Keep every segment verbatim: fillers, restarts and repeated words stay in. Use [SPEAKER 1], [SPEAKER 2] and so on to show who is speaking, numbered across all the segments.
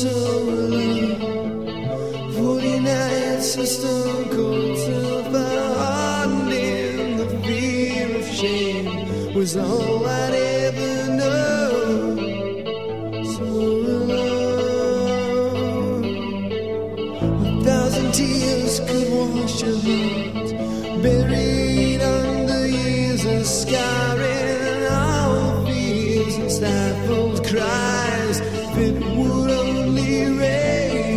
[SPEAKER 1] so alone. Forty nights of stone cold silver, hardened in the fear of shame, was all I'd ever know. So alone. A thousand tears could wash your heart, buried under years of scarring, all fears and stifled cries. If it would only rain,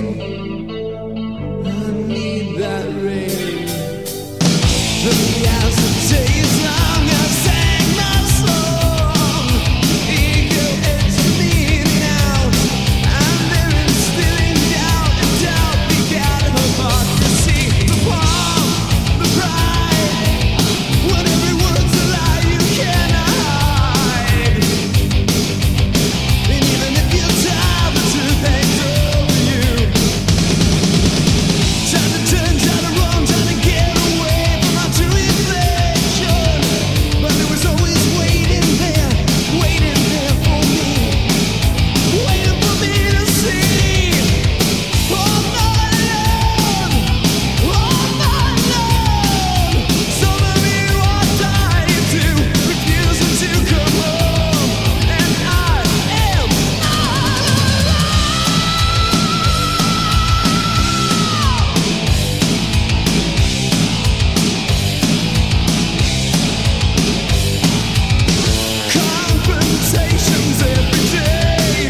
[SPEAKER 1] I need that rain. The hours of days long I sang my song. Ego edged leaning out, and there is still in doubt, and doubt begat hypocrisy. The palm, the pride, when every word's a lie you cannot hide. And even if you die, the truth hangs over you. Trying to turn, trying to run, trying to get away from my true reflection, but it was always waiting there, waiting there for me, waiting for me to see. All my love, all my love. Some of you are dying to, refusing to come home, and I am confrontations every day.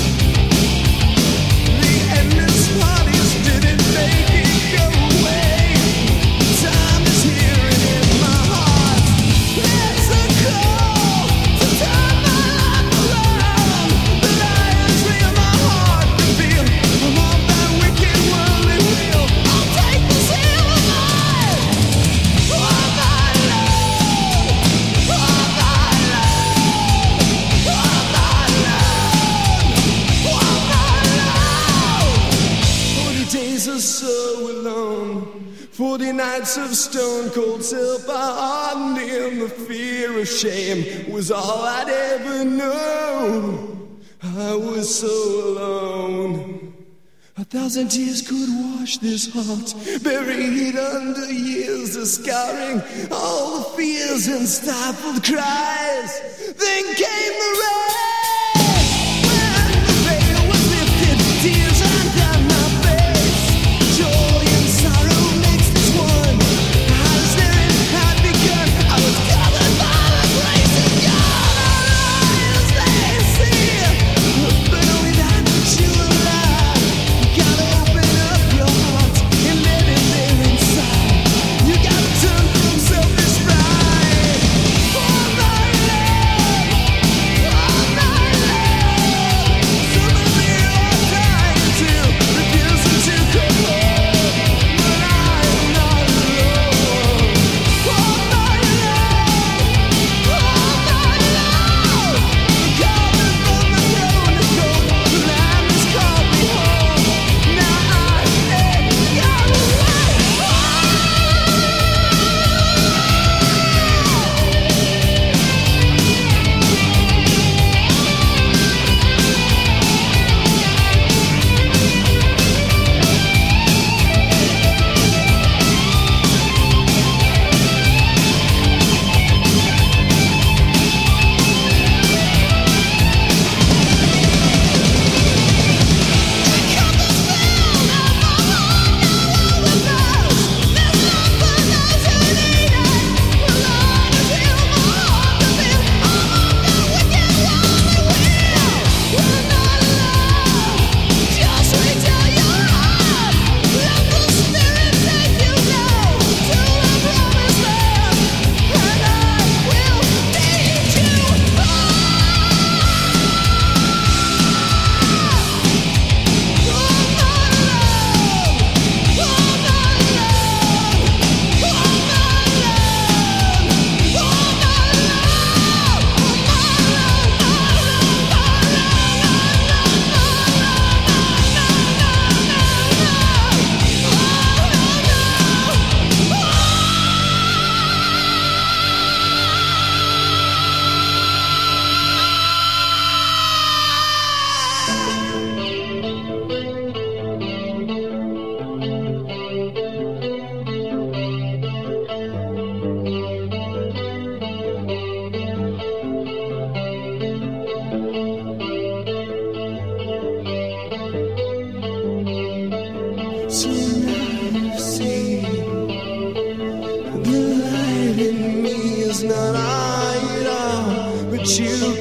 [SPEAKER 1] The endless parties didn't make it go away. Time is here and in my heart. There's a call to turn my life around. The lions in my heart to feel I'm on that wicked worldly wheel. I'll take this hill of mine. All my love, all my love, all my love, all my love. Forty days or so alone, forty nights of stone cold silver, hardened in the fear of shame, was all I'd ever know. I was so alone. A thousand tears could wash this heart, buried under years of scarring, all the fears and stifled cries. Then came the rain, when the veil was lifted, tears undone my face. Joy and sorrow mixed as one, as there it had begun. I was covered by the grace of God. Eyes they see, but only that you alive. You gotta open up your heart and let it there inside. You gotta turn from selfish pride. For my love,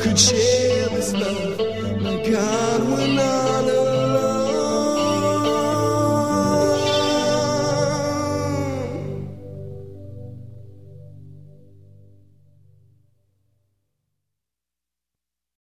[SPEAKER 1] could share this love. My God, we're not